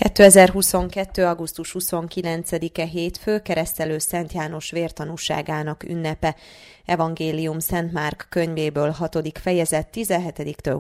2022. augusztus 29-e hétfő, Keresztelő Szent János vértanúságának ünnepe. Evangélium Szent Márk könyvéből 6. fejezet 17-től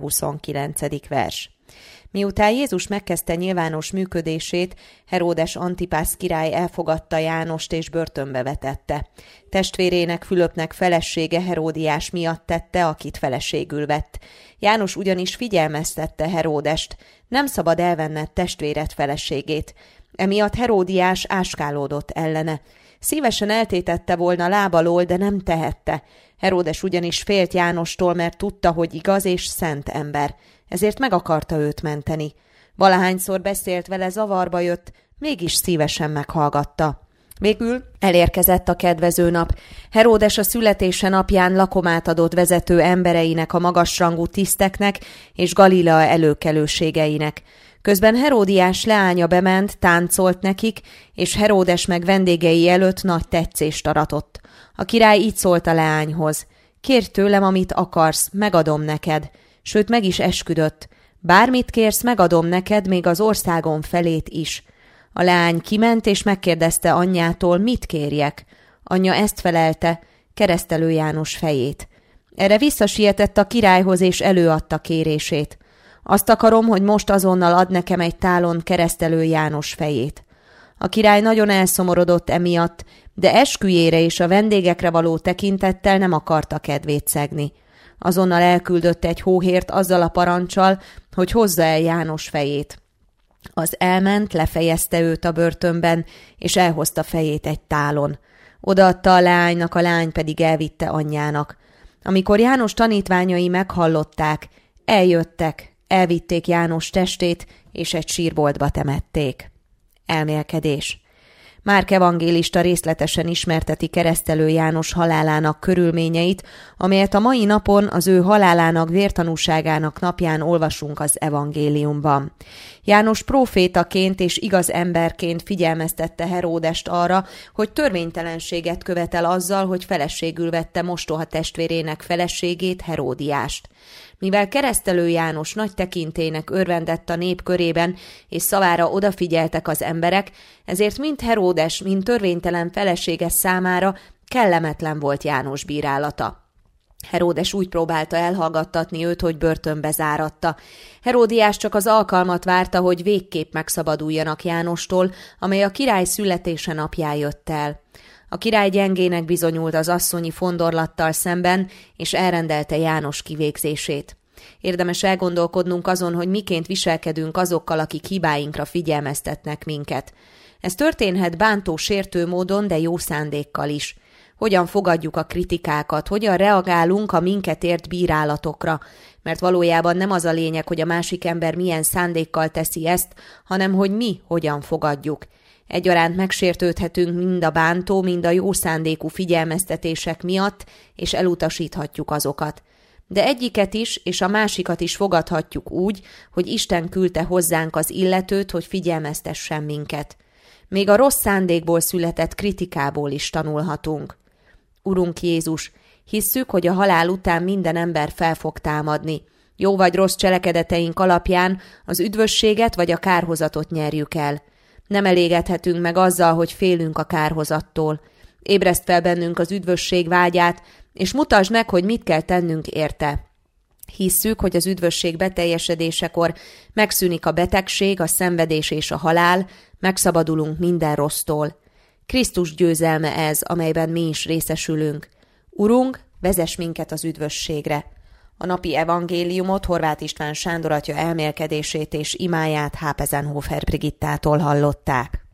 29. vers. Miután Jézus megkezdte nyilvános működését, Heródes Antipász király elfogadta Jánost és börtönbe vetette. Testvérének Fülöpnek felesége Heródiás miatt tette, akit feleségül vett. János ugyanis figyelmeztette Heródest: nem szabad elvenned testvéred feleségét. Emiatt Heródiás áskálódott ellene. Szívesen eltétette volna lábalól, de nem tehette. Heródes ugyanis félt Jánostól, mert tudta, hogy igaz és szent ember. Ezért meg akarta őt menteni. Valahányszor beszélt vele, zavarba jött, mégis szívesen meghallgatta. Végül elérkezett a kedvező nap. Heródes a születése napján lakomát adott vezető embereinek, a magasrangú tiszteknek és Galilea előkelőségeinek. Közben Heródiás leánya bement, táncolt nekik, és Heródes meg vendégei előtt nagy tetszést aratott. A király így szólt a leányhoz: kérj tőlem, amit akarsz, megadom neked. Sőt, meg is esküdött: bármit kérsz, megadom neked, még az országom felét is. A leány kiment, és megkérdezte anyjától, mit kérjek. Anyja ezt felelte: Keresztelő János fejét. Erre visszasietett a királyhoz, és előadta kérését. Azt akarom, hogy most azonnal ad nekem egy tálon Keresztelő János fejét. A király nagyon elszomorodott emiatt, de esküjére és a vendégekre való tekintettel nem akarta kedvét szegni. Azonnal elküldött egy hóhért azzal a paranccsal, hogy hozza el János fejét. Az elment, lefejezte őt a börtönben, és elhozta fejét egy tálon. Odaadta a leánynak, a lány pedig elvitte anyjának. Amikor János tanítványai meghallották, eljöttek, elvitték János testét, és egy sírboltba temették. Elmélkedés. Márk evangélista részletesen ismerteti Keresztelő János halálának körülményeit, amelyet a mai napon, az ő halálának vértanúságának napján olvasunk az evangéliumban. János prófétaként és igaz emberként figyelmeztette Heródest arra, hogy törvénytelenséget követel azzal, hogy feleségül vette mostoha testvérének feleségét, Heródiást. Mivel Keresztelő János nagy tekintélynek örvendett a nép körében, és szavára odafigyeltek az emberek, ezért mind Heródes, mind törvénytelen felesége számára kellemetlen volt János bírálata. Heródes úgy próbálta elhallgattatni őt, hogy börtönbe záratta. Heródiás csak az alkalmat várta, hogy végképp megszabaduljanak Jánostól, amely a király születése napján jött el. A király gyengének bizonyult az asszonyi fondorlattal szemben, és elrendelte János kivégzését. Érdemes elgondolkodnunk azon, hogy miként viselkedünk azokkal, akik hibáinkra figyelmeztetnek minket. Ez történhet bántó, sértő módon, de jó szándékkal is. Hogyan fogadjuk a kritikákat, hogyan reagálunk a minket ért bírálatokra, mert valójában nem az a lényeg, hogy a másik ember milyen szándékkal teszi ezt, hanem hogy mi hogyan fogadjuk. Egyaránt megsértődhetünk mind a bántó, mind a jó szándékú figyelmeztetések miatt, és elutasíthatjuk azokat. De egyiket is, és a másikat is fogadhatjuk úgy, hogy Isten küldte hozzánk az illetőt, hogy figyelmeztessen minket. Még a rossz szándékból született kritikából is tanulhatunk. Urunk Jézus, hisszük, hogy a halál után minden ember fel fog támadni. Jó vagy rossz cselekedeteink alapján az üdvösséget vagy a kárhozatot nyerjük el. Nem elégedhetünk meg azzal, hogy félünk a kárhozattól. Ébreszt fel bennünk az üdvösség vágyát, és mutasd meg, hogy mit kell tennünk érte. Hisszük, hogy az üdvösség beteljesedésekor megszűnik a betegség, a szenvedés és a halál, megszabadulunk minden rossztól. Krisztus győzelme ez, amelyben mi is részesülünk. Urunk, vezess minket az üdvösségre. A napi evangéliumot Horváth István Sándor atya elmélkedését és imáját Hápezenhofer Brigittától hallották.